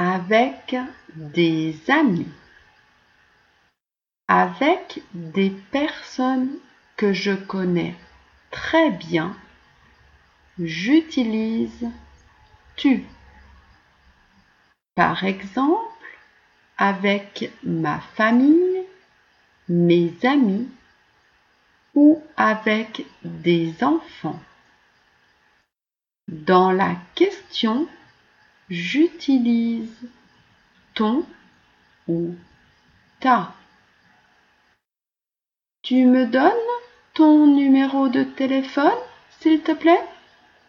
avec des amis, avec des personnes que je connais très bien, j'utilise tu. Par exemple, avec ma famille, mes amis ou avec des enfants. Dans la question, j'utilise ton ou ta. Tu me donnes ton numéro de téléphone, s'il te plaît ?